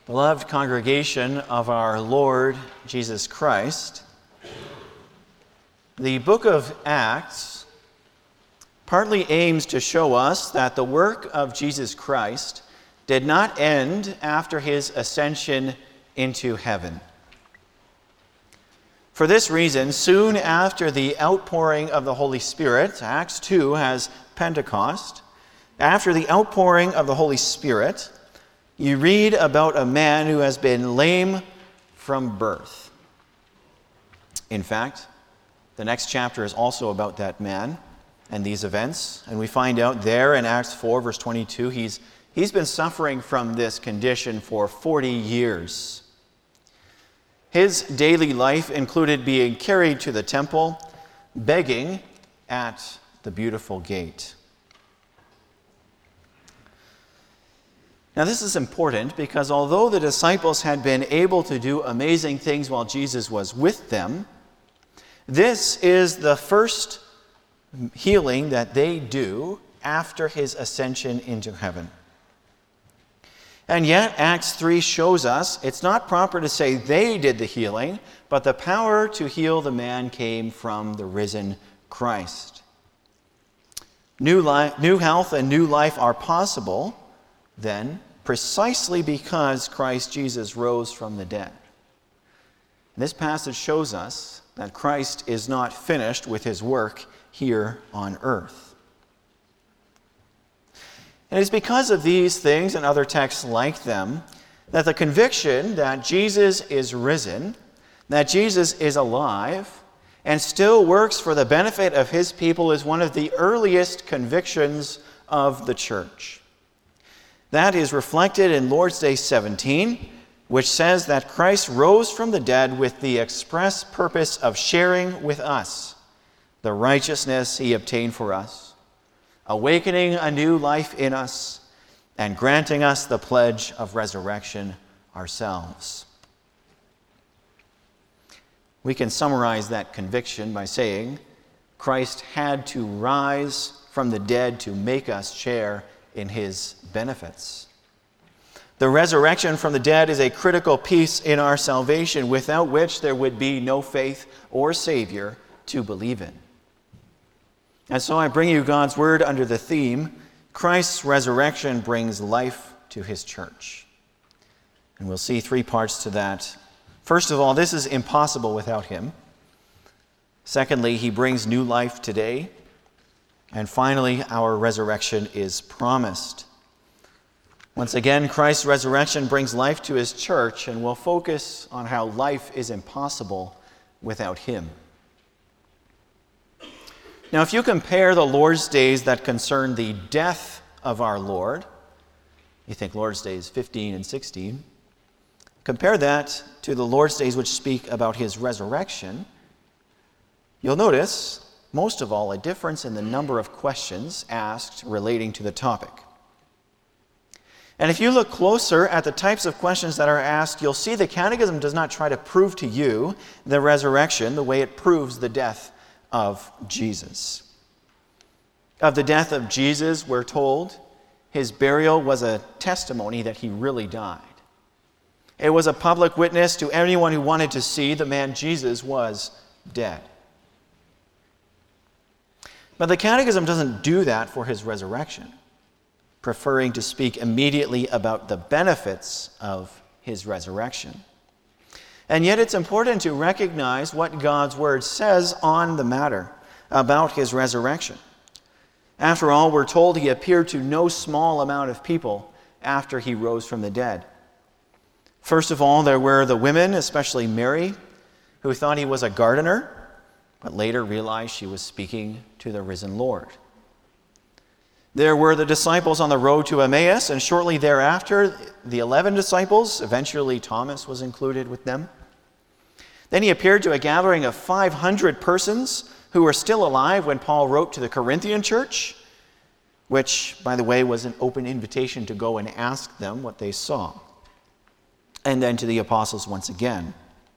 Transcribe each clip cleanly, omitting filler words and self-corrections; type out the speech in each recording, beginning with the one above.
Beloved congregation of our Lord Jesus Christ, the book of Acts partly aims to show us that the work of Jesus Christ did not end after his ascension into heaven. For this reason, soon after the outpouring of the Holy Spirit, Acts 2 has Pentecost, after the outpouring of the Holy Spirit, you read about a man who has been lame from birth. In fact, the next chapter is also about that man and these events. And we find out there in Acts 4, verse 22, he's been suffering from this condition for 40 years. His daily life included being carried to the temple, begging at the beautiful gate. Now, this is important because although the disciples had been able to do amazing things while Jesus was with them, this is the first healing that they do after his ascension into heaven. And yet, Acts 3 shows us it's not proper to say they did the healing, but the power to heal the man came from the risen Christ. New health and new life are possible, then, precisely because Christ Jesus rose from the dead. And this passage shows us that Christ is not finished with his work here on earth. And it's because of these things and other texts like them that the conviction that Jesus is risen, that Jesus is alive, and still works for the benefit of his people is one of the earliest convictions of the church. That is reflected in Lord's Day 17, which says that Christ rose from the dead with the express purpose of sharing with us the righteousness he obtained for us, awakening a new life in us, and granting us the pledge of resurrection ourselves. We can summarize that conviction by saying Christ had to rise from the dead to make us share in his benefits. The resurrection from the dead is a critical piece in our salvation, without which there would be no faith or Savior to believe in. And so I bring you God's word under the theme, Christ's resurrection brings life to his church. And we'll see three parts to that. First of all, this is impossible without him. Secondly, he brings new life today. And finally, our resurrection is promised. Once again, Christ's resurrection brings life to his church, and we'll focus on how life is impossible without him. Now, if you compare the Lord's days that concern the death of our Lord, you think Lord's days 15 and 16, compare that to the Lord's days which speak about his resurrection, you'll notice, most of all, a difference in the number of questions asked relating to the topic. And if you look closer at the types of questions that are asked, you'll see the Catechism does not try to prove to you the resurrection the way it proves the death of Jesus. Of the death of Jesus, we're told, his burial was a testimony that he really died. It was a public witness to anyone who wanted to see the man Jesus was dead. But the Catechism doesn't do that for his resurrection, preferring to speak immediately about the benefits of his resurrection. And yet it's important to recognize what God's word says on the matter about his resurrection. After all, we're told he appeared to no small amount of people after he rose from the dead. First of all, there were the women, especially Mary, who thought he was a gardener, but later realized she was speaking to the risen Lord. There were the disciples on the road to Emmaus, and shortly thereafter, the 11 disciples, eventually Thomas was included with them. Then he appeared to a gathering of 500 persons who were still alive when Paul wrote to the Corinthian church, which, by the way, was an open invitation to go and ask them what they saw. And then to the apostles once again.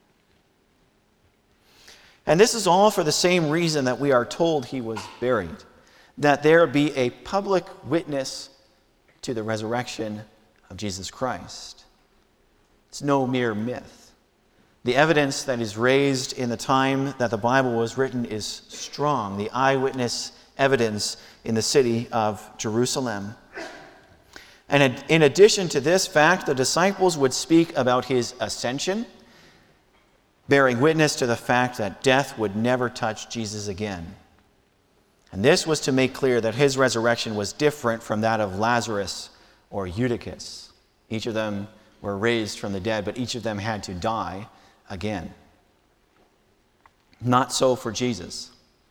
And this is all for the same reason that we are told he was buried, that there be a public witness to the resurrection of Jesus Christ. It's no mere myth. The evidence that is raised in the time that the Bible was written is strong. The eyewitness evidence in the city of Jerusalem. And in addition to this fact, the disciples would speak about his ascension, bearing witness to the fact that death would never touch Jesus again. And this was to make clear that his resurrection was different from that of Lazarus or Eutychus. Each of them were raised from the dead, but each of them had to die again. Not so for Jesus.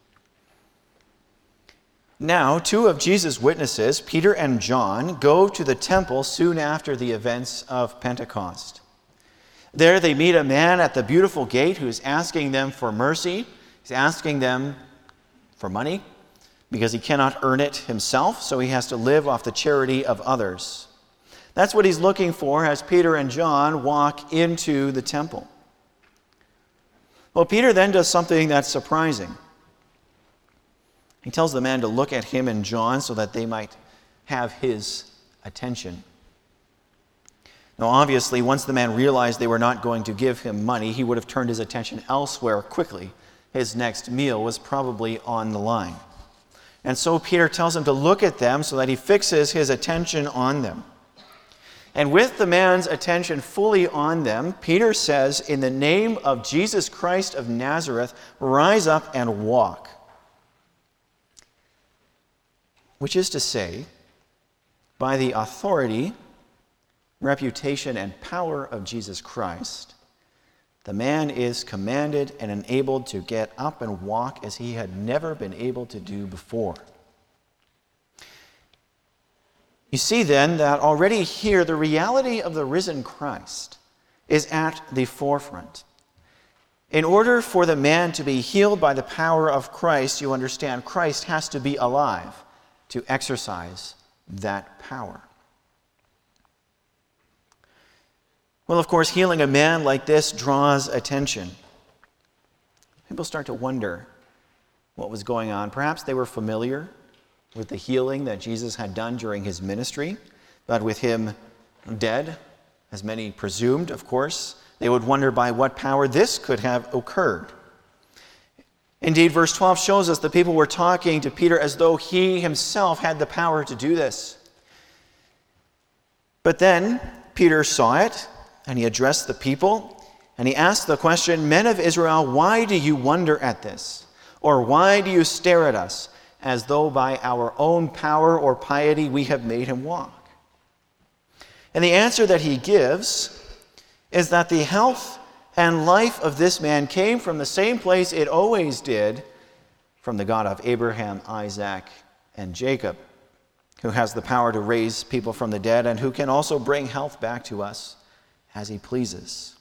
Now, two of Jesus' witnesses, Peter and John, go to the temple soon after the events of Pentecost. There they meet a man at the beautiful gate who is asking them for mercy. He's asking them for money because he cannot earn it himself, so he has to live off the charity of others. That's what he's looking for as Peter and John walk into the temple. Well, Peter then does something that's surprising. He tells the man to look at him and John so that they might have his attention. Now, obviously, once the man realized they were not going to give him money, he would have turned his attention elsewhere quickly. His next meal was probably on the line. And so Peter tells him to look at them so that he fixes his attention on them. And with the man's attention fully on them, Peter says, "In the name of Jesus Christ of Nazareth, rise up and walk." Which is to say, by the authority, reputation, and power of Jesus Christ, the man is commanded and enabled to get up and walk as he had never been able to do before. You see then that already here the reality of the risen Christ is at the forefront. In order for the man to be healed by the power of Christ, you understand Christ has to be alive to exercise that power. Well, of course, healing a man like this draws attention. People start to wonder what was going on. Perhaps they were familiar with the healing that Jesus had done during his ministry, but with him dead, as many presumed, of course, they would wonder by what power this could have occurred. Indeed, verse 12 shows us the people were talking to Peter as though he himself had the power to do this. But then Peter saw it, and he addressed the people, and he asked the question, "Men of Israel, why do you wonder at this? Or why do you stare at us, as though by our own power or piety we have made him walk?" And the answer that he gives is that the health and life of this man came from the same place it always did, from the God of Abraham, Isaac, and Jacob, who has the power to raise people from the dead and who can also bring health back to us as he pleases.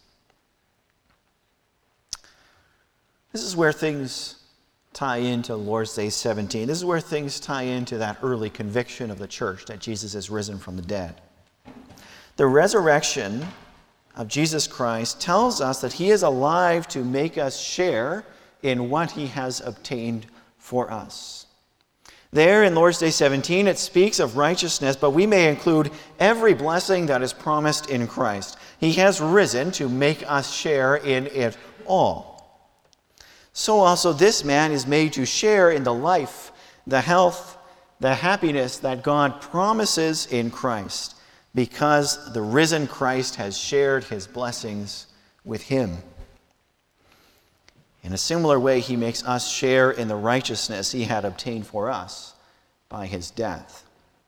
This is where things tie into Lord's Day 17. This is where things tie into that early conviction of the church that Jesus is risen from the dead. The resurrection of Jesus Christ tells us that he is alive to make us share in what he has obtained for us. There in Lord's Day 17, it speaks of righteousness, but we may include every blessing that is promised in Christ. He has risen to make us share in it all. So also this man is made to share in the life, the health, the happiness that God promises in Christ, because the risen Christ has shared his blessings with him. In a similar way, he makes us share in the righteousness he had obtained for us by his death.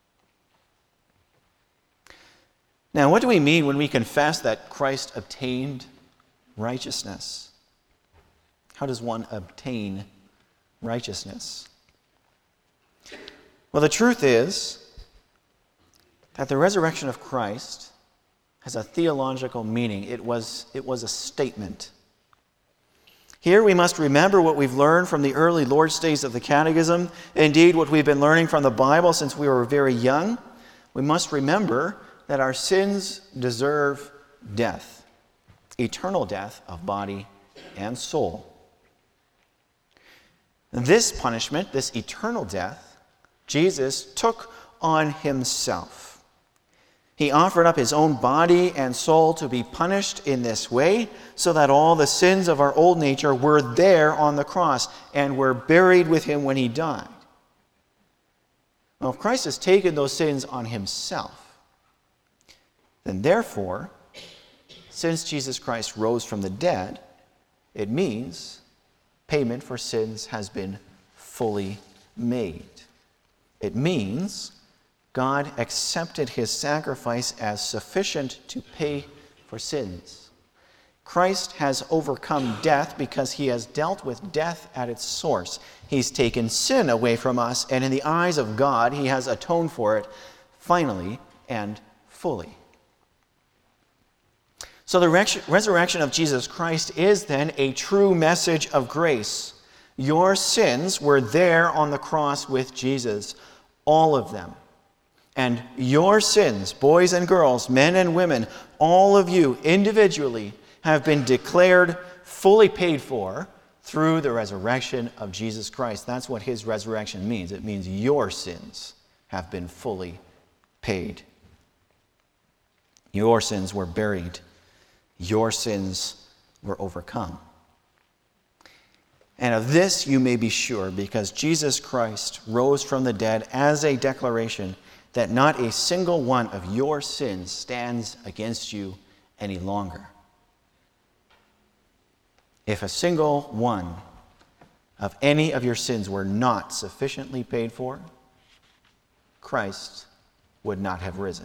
Now, what do we mean when we confess that Christ obtained righteousness? How does one obtain righteousness? Well, the truth is that the resurrection of Christ has a theological meaning. It was a statement. Here we must remember what we've learned from the early Lord's Days of the Catechism, indeed what we've been learning from the Bible since we were very young. We must remember that our sins deserve death, eternal death of body and soul. This punishment, this eternal death, Jesus took on himself. He offered up his own body and soul to be punished in this way so that all the sins of our old nature were there on the cross and were buried with him when he died. Well, if Christ has taken those sins on himself, then therefore, since Jesus Christ rose from the dead, it means payment for sins has been fully made. It means God accepted his sacrifice as sufficient to pay for sins. Christ has overcome death because he has dealt with death at its source. He's taken sin away from us, and in the eyes of God, he has atoned for it finally and fully. So the resurrection of Jesus Christ is then a true message of grace. Your sins were there on the cross with Jesus, all of them. And your sins, boys and girls, men and women, all of you individually have been declared fully paid for through the resurrection of Jesus Christ. That's what his resurrection means. It means your sins have been fully paid. Your sins were buried. Your sins were overcome. And of this you may be sure, because Jesus Christ rose from the dead as a declaration that not a single one of your sins stands against you any longer. If a single one of any of your sins were not sufficiently paid for, Christ would not have risen.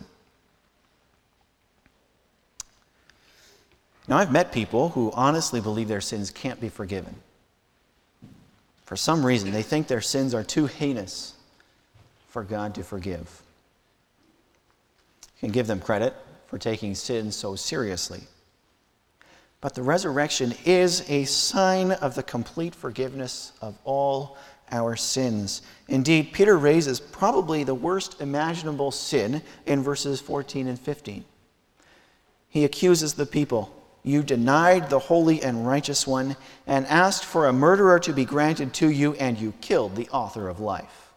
Now, I've met people who honestly believe their sins can't be forgiven. For some reason, they think their sins are too heinous for God to forgive. You can give them credit for taking sin so seriously. But the resurrection is a sign of the complete forgiveness of all our sins. Indeed, Peter raises probably the worst imaginable sin in verses 14 and 15. He accuses the people, "You denied the holy and righteous one and asked for a murderer to be granted to you, and you killed the author of life."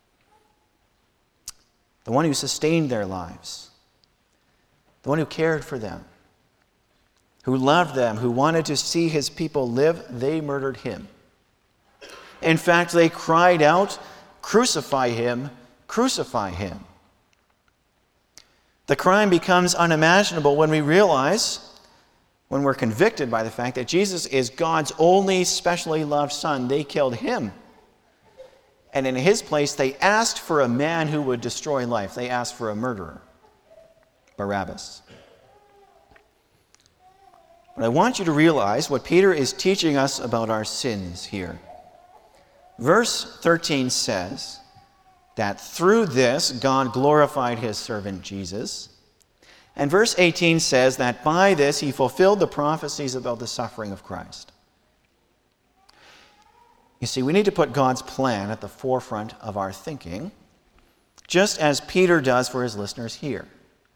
The one who sustained their lives, the one who cared for them, who loved them, who wanted to see his people live, they murdered him. In fact, they cried out, "Crucify him, crucify him." The crime becomes unimaginable when we realize, when we're convicted by the fact that Jesus is God's only specially loved Son. They killed him. And in his place, they asked for a man who would destroy life. They asked for a murderer, Barabbas. But I want you to realize what Peter is teaching us about our sins here. Verse 13 says that through this, God glorified his servant Jesus. And verse 18 says that by this he fulfilled the prophecies about the suffering of Christ. You see, we need to put God's plan at the forefront of our thinking, just as Peter does for his listeners here.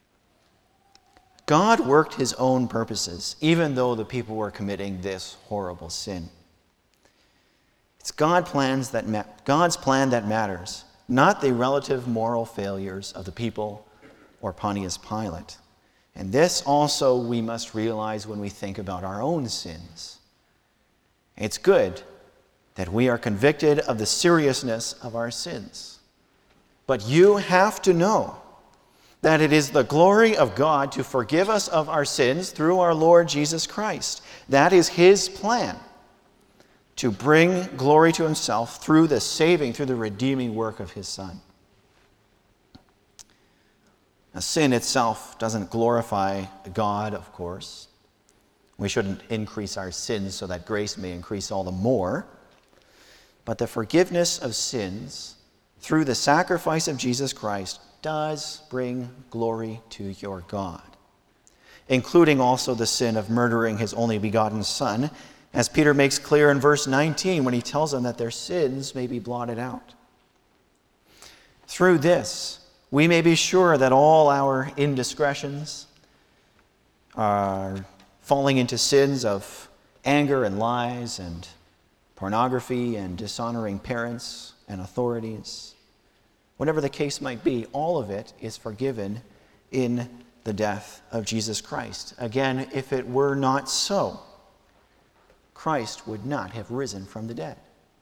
God worked his own purposes, even though the people were committing this horrible sin. It's God's plan that matters, not the relative moral failures of the people or Pontius Pilate. And this also we must realize when we think about our own sins. It's good that we are convicted of the seriousness of our sins. But you have to know that it is the glory of God to forgive us of our sins through our Lord Jesus Christ. That is his plan, to bring glory to himself through the redeeming work of his Son. Now, sin itself doesn't glorify God, of course. We shouldn't increase our sins so that grace may increase all the more. But the forgiveness of sins through the sacrifice of Jesus Christ does bring glory to your God, including also the sin of murdering his only begotten Son, as Peter makes clear in verse 19 when he tells them that their sins may be blotted out. Through this, we may be sure that all our indiscretions are falling into sins of anger and lies and pornography and dishonoring parents and authorities. Whatever the case might be, all of it is forgiven in the death of Jesus Christ. Again, if it were not so, Christ would not have risen from the dead.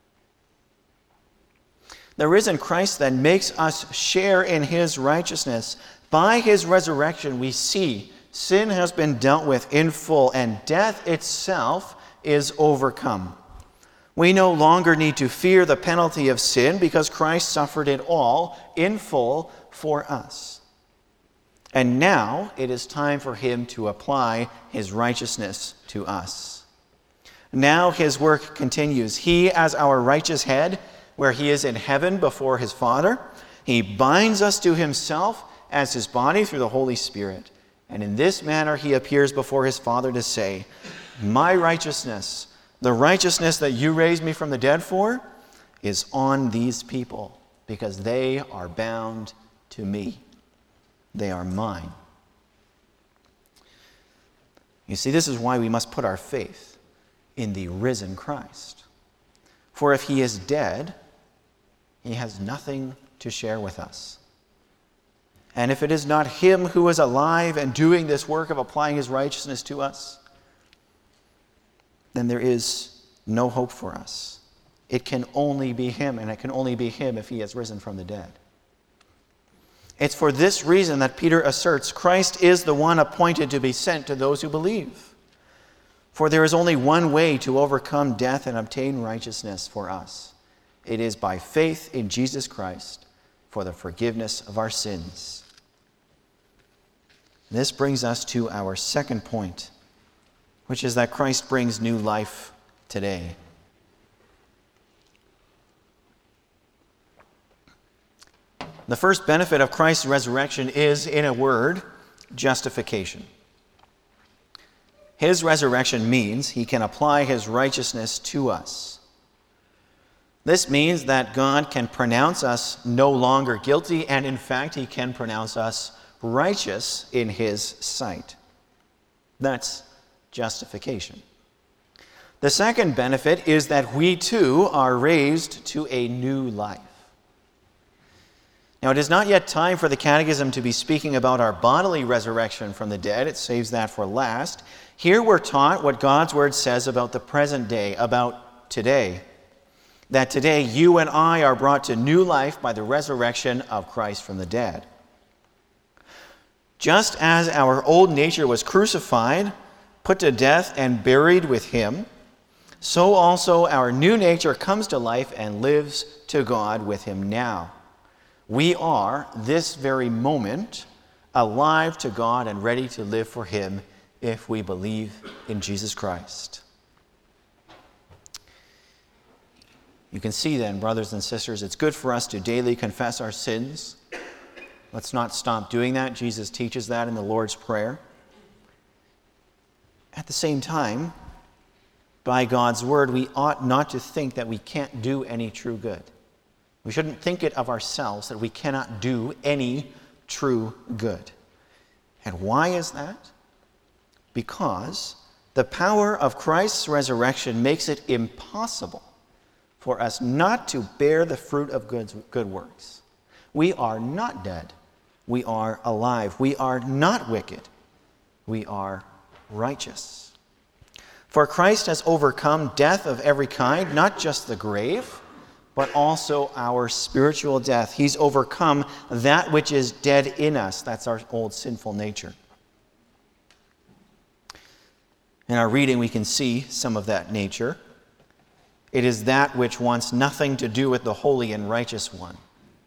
The risen Christ then makes us share in his righteousness. By his resurrection, we see sin has been dealt with in full, and death itself is overcome. We no longer need to fear the penalty of sin because Christ suffered it all in full for us. And now it is time for him to apply his righteousness to us. Now his work continues. He, as our righteous head, where he is in heaven before his Father, he binds us to himself as his body through the Holy Spirit. And in this manner he appears before his Father to say, my righteousness, the righteousness that you raised me from the dead for, is on these people because they are bound to me. They are mine. You see, this is why we must put our faith in the risen Christ. For if he is dead, he has nothing to share with us. And if it is not him who is alive and doing this work of applying his righteousness to us, then there is no hope for us. It can only be him, and it can only be him if he has risen from the dead. It's for this reason that Peter asserts Christ is the one appointed to be sent to those who believe. For there is only one way to overcome death and obtain righteousness for us. It is by faith in Jesus Christ for the forgiveness of our sins. This brings us to our second point, which is that Christ brings new life today. The first benefit of Christ's resurrection is, in a word, justification. His resurrection means he can apply his righteousness to us. This means that God can pronounce us no longer guilty, and in fact, he can pronounce us righteous in his sight. That's justification. The second benefit is that we too are raised to a new life. Now, it is not yet time for the Catechism to be speaking about our bodily resurrection from the dead. It saves that for last. Here we're taught what God's Word says about the present day, about today. That today you and I are brought to new life by the resurrection of Christ from the dead. Just as our old nature was crucified, put to death, and buried with him, so also our new nature comes to life and lives to God with him now. We are, this very moment, alive to God and ready to live for him if we believe in Jesus Christ. You can see then, brothers and sisters, it's good for us to daily confess our sins. Let's not stop doing that. Jesus teaches that in the Lord's Prayer. At the same time, by God's word, we ought not to think that we can't do any true good. We shouldn't think it of ourselves that we cannot do any true good. And why is that? Because the power of Christ's resurrection makes it impossible for us not to bear the fruit of good works. We are not dead. We are alive. We are not wicked. We are righteous. For Christ has overcome death of every kind, not just the grave, but also our spiritual death. He's overcome that which is dead in us. That's our old sinful nature. In our reading, we can see some of that nature. It is that which wants nothing to do with the holy and righteous one.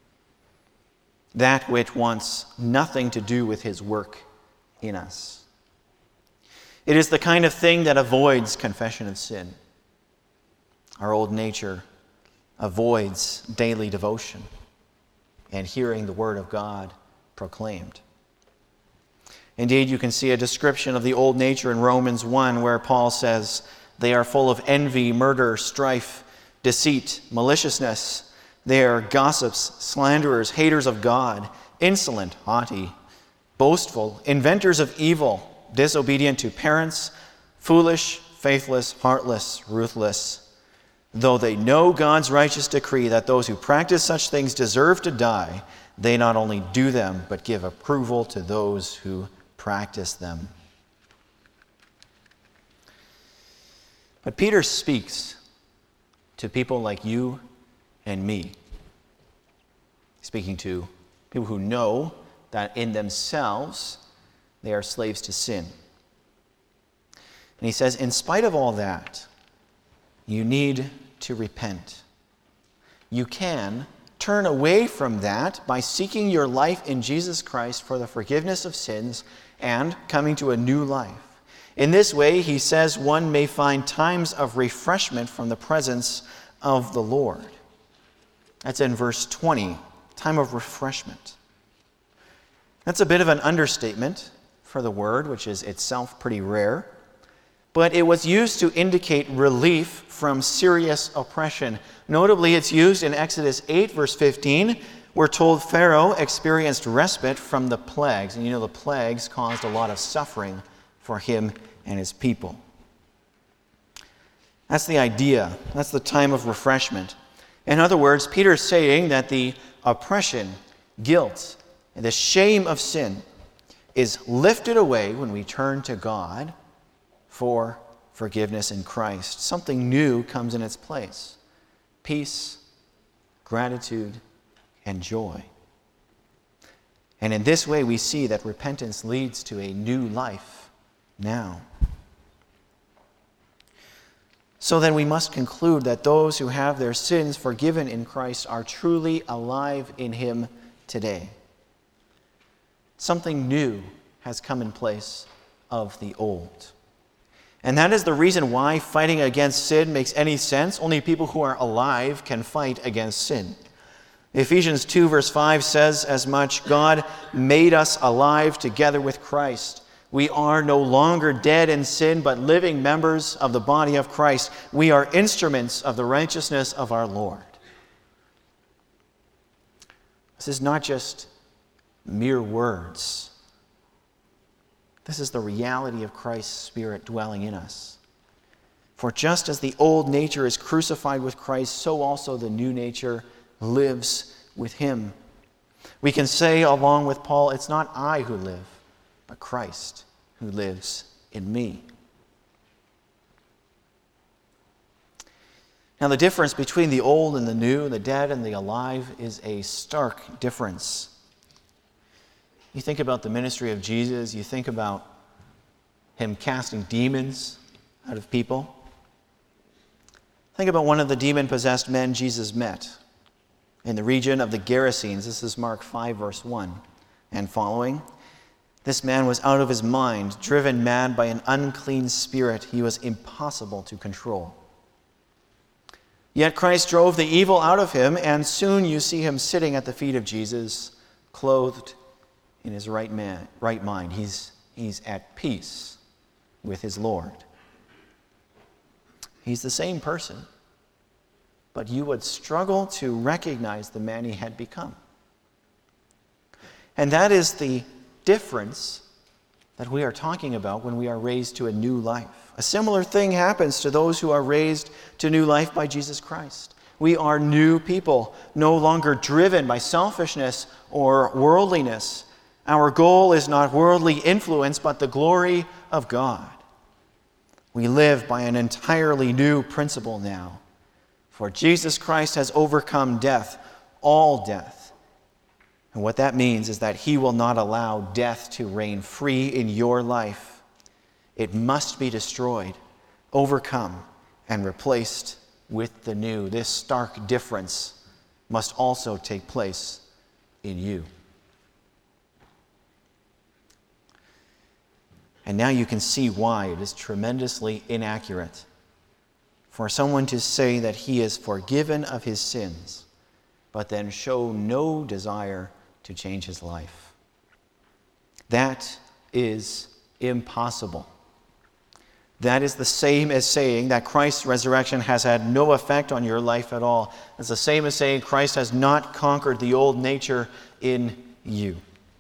That which wants nothing to do with his work in us. It is the kind of thing that avoids confession of sin. Our old nature avoids daily devotion and hearing the word of God proclaimed. Indeed, you can see a description of the old nature in Romans 1 where Paul says, they are full of envy, murder, strife, deceit, maliciousness. They are gossips, slanderers, haters of God, insolent, haughty, boastful, inventors of evil, disobedient to parents, foolish, faithless, heartless, ruthless. Though they know God's righteous decree that those who practice such things deserve to die, they not only do them, but give approval to those who practice them. But Peter speaks to people like you and me, speaking to people who know that in themselves they are slaves to sin. And he says, in spite of all that, you need to repent. You can turn away from that by seeking your life in Jesus Christ for the forgiveness of sins and coming to a new life. In this way, he says, one may find times of refreshment from the presence of the Lord. That's in verse 20, time of refreshment. That's a bit of an understatement for the word, which is itself pretty rare. But it was used to indicate relief from serious oppression. Notably, it's used in Exodus 8, verse 15. We're told Pharaoh experienced respite from the plagues. And you know the plagues caused a lot of suffering for him and his people. That's the idea. That's the time of refreshment. In other words, Peter's saying that the oppression, guilt, and the shame of sin is lifted away when we turn to God for forgiveness in Christ. Something new comes in its place. Peace, gratitude, and joy. And in this way we see that repentance leads to a new life now. So then we must conclude that those who have their sins forgiven in Christ are truly alive in Him today. Something new has come in place of the old. And that is the reason why fighting against sin makes any sense. Only people who are alive can fight against sin. Ephesians 2 verse 5 says as much, God made us alive together with Christ. We are no longer dead in sin, but living members of the body of Christ. We are instruments of the righteousness of our Lord. This is not just mere words. This is the reality of Christ's Spirit dwelling in us. For just as the old nature is crucified with Christ, so also the new nature lives with Him. We can say, along with Paul, it's not I who live, but Christ who lives in me. Now, the difference between the old and the new, the dead and the alive, is a stark difference. You think about the ministry of Jesus, you think about Him casting demons out of people. Think about one of the demon-possessed men Jesus met in the region of the Gerasenes. This is Mark 5, verse 1 and following. This man was out of his mind, driven mad by an unclean spirit he was impossible to control. Yet Christ drove the evil out of him, and soon you see him sitting at the feet of Jesus, clothed in his right mind. He's at peace with his Lord. He's the same person, but you would struggle to recognize the man he had become. And that is the difference that we are talking about when we are raised to a new life. A similar thing happens to those who are raised to new life by Jesus Christ. We are new people, no longer driven by selfishness or worldliness. Our goal is not worldly influence, but the glory of God. We live by an entirely new principle now. For Jesus Christ has overcome death, all death. And what that means is that He will not allow death to reign free in your life. It must be destroyed, overcome, and replaced with the new. This stark difference must also take place in you. And now you can see why it is tremendously inaccurate for someone to say that he is forgiven of his sins, but then show no desire to change his life. That is impossible. That is the same as saying that Christ's resurrection has had no effect on your life at all. It's the same as saying Christ has not conquered the old nature in you.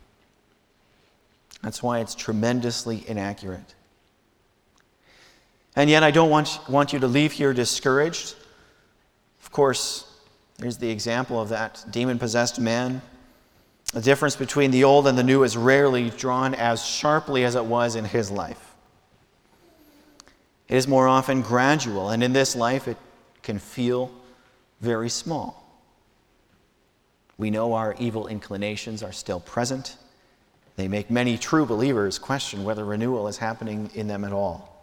That's why it's tremendously inaccurate. And yet I don't want you to leave here discouraged. Of course, there's the example of that demon-possessed man. The difference between the old and the new is rarely drawn as sharply as it was in his life. It is more often gradual, and in this life it can feel very small. We know our evil inclinations are still present. They make many true believers question whether renewal is happening in them at all.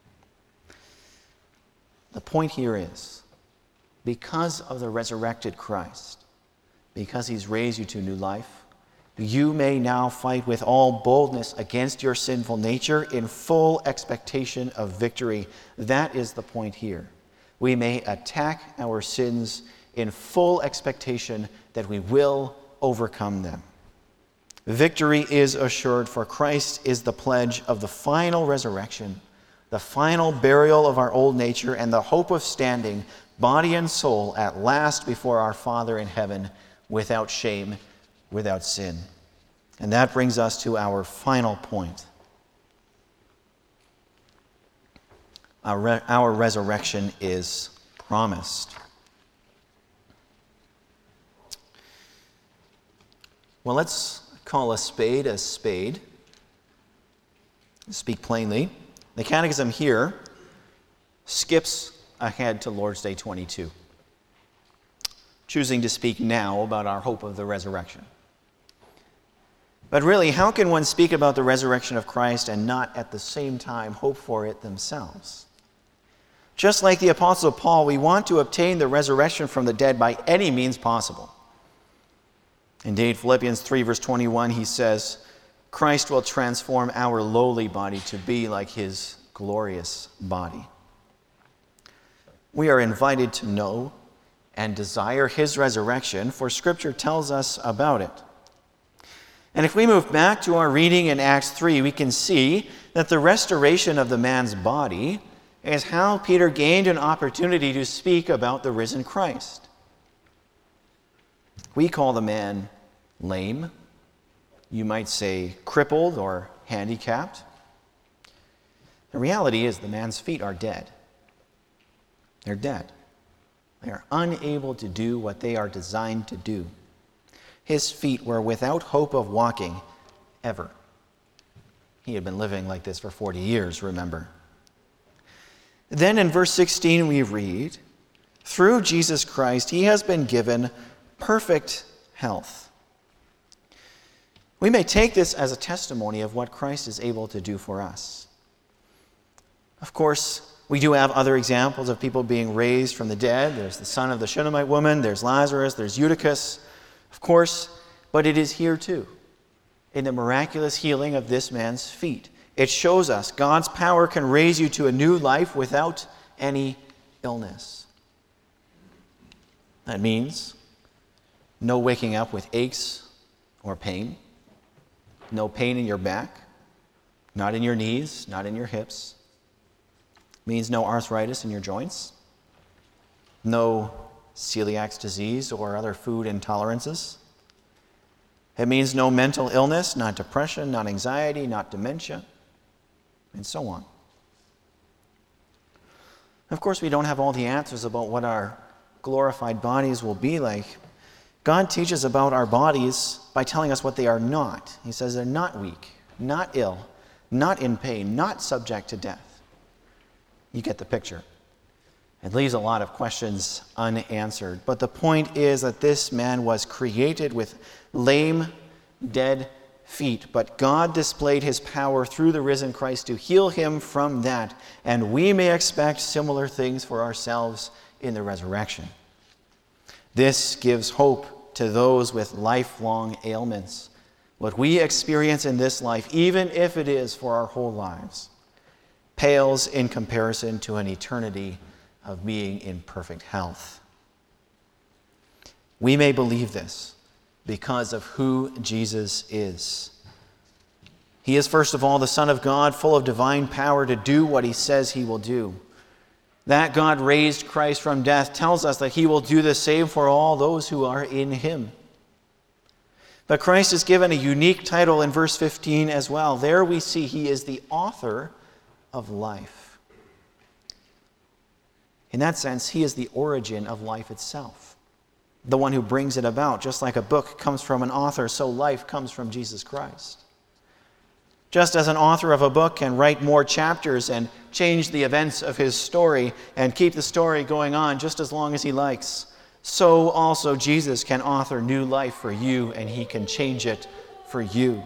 The point here is, because of the resurrected Christ, because he's raised you to new life, you may now fight with all boldness against your sinful nature in full expectation of victory. That is the point here. We may attack our sins in full expectation that we will overcome them. Victory is assured, for Christ is the pledge of the final resurrection, the final burial of our old nature, and the hope of standing, body and soul, at last before our Father in heaven, without shame, without sin. And that brings us to our final point. Our resurrection is promised. Well, let's call a spade, speak plainly. The Catechism here skips ahead to Lord's Day 22, choosing to speak now about our hope of the resurrection. But really, how can one speak about the resurrection of Christ and not at the same time hope for it themselves? Just like the Apostle Paul, we want to obtain the resurrection from the dead by any means possible. Indeed, Philippians 3 verse 21, he says, Christ will transform our lowly body to be like his glorious body. We are invited to know and desire his resurrection, for Scripture tells us about it. And if we move back to our reading in Acts 3, we can see that the restoration of the man's body is how Peter gained an opportunity to speak about the risen Christ. We call the man lame. You might say crippled or handicapped. The reality is the man's feet are dead. They're dead. They are unable to do what they are designed to do. His feet were without hope of walking ever. He had been living like this for 40 years, remember. Then in verse 16 we read, through Jesus Christ he has been given perfect health. We may take this as a testimony of what Christ is able to do for us. Of course, we do have other examples of people being raised from the dead. There's the son of the Shunammite woman, there's Lazarus, there's Eutychus, of course, but it is here too, in the miraculous healing of this man's feet. It shows us God's power can raise you to a new life without any illness. That means no waking up with aches or pain, no pain in your back, not in your knees, not in your hips. It means no arthritis in your joints, no celiac disease or other food intolerances. It means no mental illness, not depression, not anxiety, not dementia, and so on. Of course, we don't have all the answers about what our glorified bodies will be like. God teaches about our bodies by telling us what they are not. He says they're not weak, not ill, not in pain, not subject to death. You get the picture. It leaves a lot of questions unanswered. But the point is that this man was created with lame, dead feet. But God displayed his power through the risen Christ to heal him from that. And we may expect similar things for ourselves in the resurrection. This gives hope to those with lifelong ailments. What we experience in this life, even if it is for our whole lives, pales in comparison to an eternity of being in perfect health. We may believe this because of who Jesus is. He is, first of all, the Son of God, full of divine power to do what he says he will do. That God raised Christ from death tells us that he will do the same for all those who are in him. But Christ is given a unique title in verse 15 as well. There we see he is the author of life. In that sense, he is the origin of life itself. the one who brings it about. Just like a book comes from an author, so life comes from Jesus Christ. Just as an author of a book can write more chapters and change the events of his story and keep the story going on just as long as he likes, so also Jesus can author new life for you, and he can change it for you.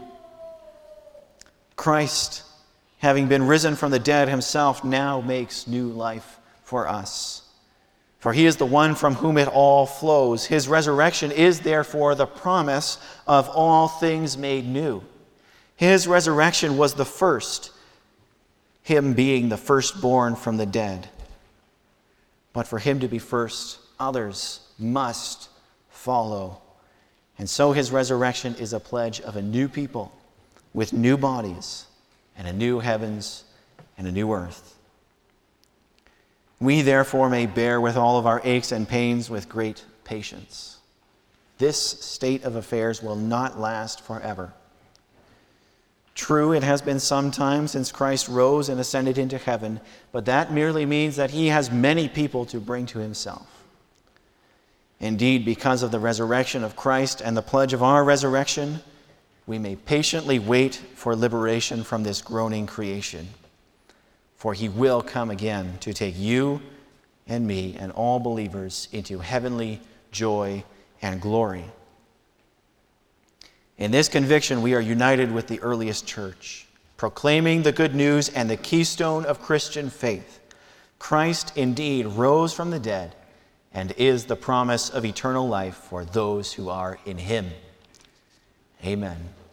Christ, having been risen from the dead himself, now makes new life for us. For he is the one from whom it all flows. His resurrection is therefore the promise of all things made new. His resurrection was the first, him being the firstborn from the dead. But for him to be first, others must follow. And so his resurrection is a pledge of a new people with new bodies and a new heavens and a new earth. We therefore may bear with all of our aches and pains with great patience. This state of affairs will not last forever. True, it has been some time since Christ rose and ascended into heaven, but that merely means that he has many people to bring to himself. Indeed, because of the resurrection of Christ and the pledge of our resurrection, we may patiently wait for liberation from this groaning creation. For he will come again to take you and me and all believers into heavenly joy and glory. In this conviction, we are united with the earliest church, proclaiming the good news and the keystone of Christian faith. Christ indeed rose from the dead and is the promise of eternal life for those who are in him. Amen.